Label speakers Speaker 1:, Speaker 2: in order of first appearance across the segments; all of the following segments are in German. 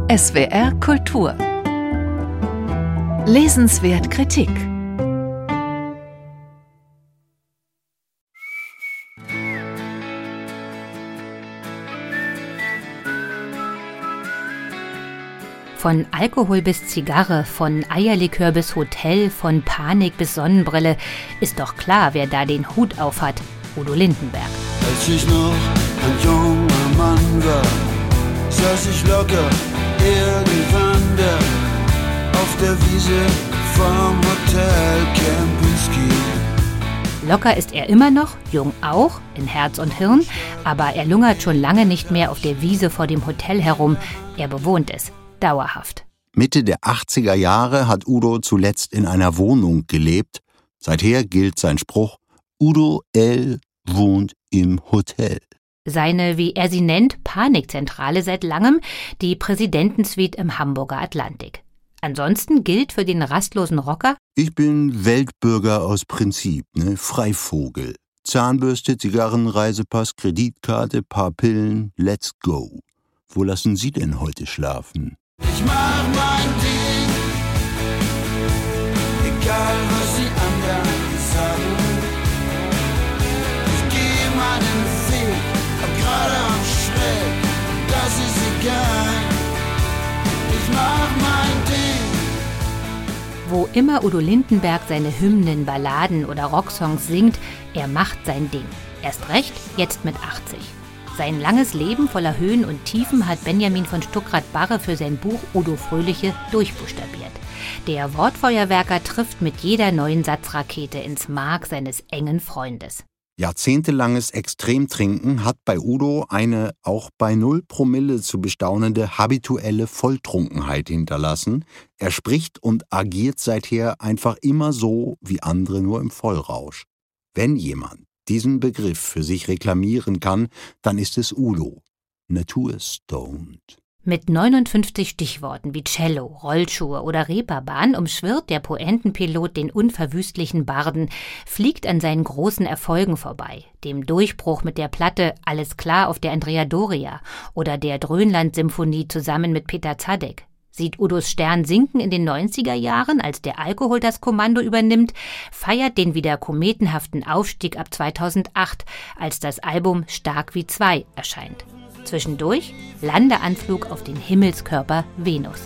Speaker 1: SWR Kultur. Lesenswert Kritik.
Speaker 2: Von Alkohol bis Zigarre, von Eierlikör bis Hotel, von Panik bis Sonnenbrille, ist doch klar, wer da den Hut aufhat: Udo Lindenberg.
Speaker 3: Als ich noch ein junger Mann war, saß ich locker irgendwann da auf der Wiese vom Hotel Kempinski.
Speaker 2: Locker ist er immer noch, jung auch, in Herz und Hirn, aber er lungert schon lange nicht mehr auf der Wiese vor dem Hotel herum. Er bewohnt es, dauerhaft.
Speaker 4: Mitte der 80er Jahre hat Udo zuletzt in einer Wohnung gelebt. Seither gilt sein Spruch: Udo L. wohnt im Hotel.
Speaker 2: Seine, wie er sie nennt, Panikzentrale seit langem, die Präsidentensuite im Hamburger Atlantik. Ansonsten gilt für den rastlosen Rocker:
Speaker 4: Ich bin Weltbürger aus Prinzip, Freivogel. Zahnbürste, Zigarren, Reisepass, Kreditkarte, paar Pillen, let's go. Wo lassen Sie denn heute schlafen?
Speaker 3: Ich mach mein Ding, egal was die anderen sagen. Ich geh meinen Weg, ob gerade am schräg, das ist egal. Ich mach mein Ding.
Speaker 2: Wo immer Udo Lindenberg seine Hymnen, Balladen oder Rocksongs singt, er macht sein Ding. Erst recht jetzt mit 80. Sein langes Leben voller Höhen und Tiefen hat Benjamin von Stuckrad-Barre für sein Buch Udo Fröhliche durchbuchstabiert. Der Wortfeuerwerker trifft mit jeder neuen Satzrakete ins Mark seines engen Freundes.
Speaker 4: Jahrzehntelanges Extremtrinken hat bei Udo eine auch bei 0 Promille zu bestaunende habituelle Volltrunkenheit hinterlassen. Er spricht und agiert seither einfach immer so wie andere, nur im Vollrausch. Wenn jemand diesen Begriff für sich reklamieren kann, dann ist es Udo. Naturstoned.
Speaker 2: Mit 59 Stichworten wie Cello, Rollschuhe oder Reeperbahn umschwirrt der Pointenpilot den unverwüstlichen Barden, fliegt an seinen großen Erfolgen vorbei, dem Durchbruch mit der Platte Alles klar auf der Andrea Doria oder der Dröhnland-Symphonie zusammen mit Peter Zadek. Sieht Udos Stern sinken in den 90er Jahren, als der Alkohol das Kommando übernimmt, feiert den wieder kometenhaften Aufstieg ab 2008, als das Album Stark wie zwei erscheint. Zwischendurch Landeanflug auf den Himmelskörper Venus.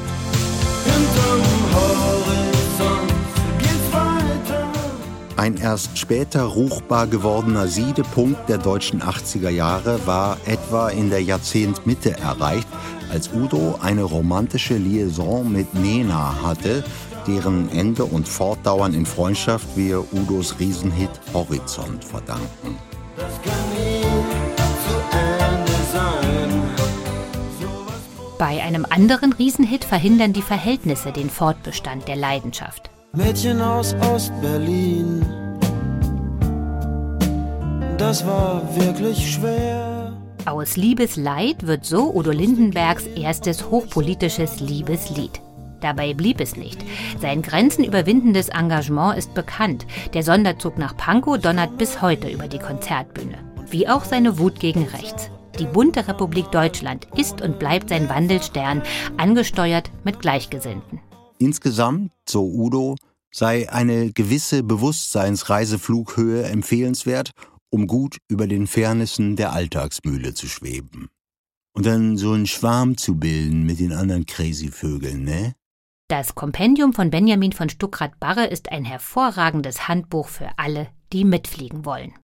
Speaker 4: Ein erst später ruchbar gewordener Siedepunkt der deutschen 80er Jahre war etwa in der Jahrzehntmitte erreicht, als Udo eine romantische Liaison mit Nena hatte, deren Ende und Fortdauern in Freundschaft wir Udos Riesenhit Horizont verdanken.
Speaker 3: Das kann nie zu Ende sein.
Speaker 2: Bei einem anderen Riesenhit verhindern die Verhältnisse den Fortbestand der Leidenschaft.
Speaker 3: Mädchen aus Ost-Berlin, das war wirklich schwer.
Speaker 2: Aus Liebesleid wird so Udo Lindenbergs erstes hochpolitisches Liebeslied. Dabei blieb es nicht. Sein grenzenüberwindendes Engagement ist bekannt. Der Sonderzug nach Pankow donnert bis heute über die Konzertbühne. Wie auch seine Wut gegen rechts. Die bunte Republik Deutschland ist und bleibt sein Wandelstern, angesteuert mit Gleichgesinnten.
Speaker 4: Insgesamt, so Udo, sei eine gewisse Bewusstseinsreiseflughöhe empfehlenswert, um gut über den Fairnessen der Alltagsmühle zu schweben. Und dann so einen Schwarm zu bilden mit den anderen Crazy-Vögeln, ne?
Speaker 2: Das Kompendium von Benjamin von Stuckrad-Barre ist ein hervorragendes Handbuch für alle, die mitfliegen wollen.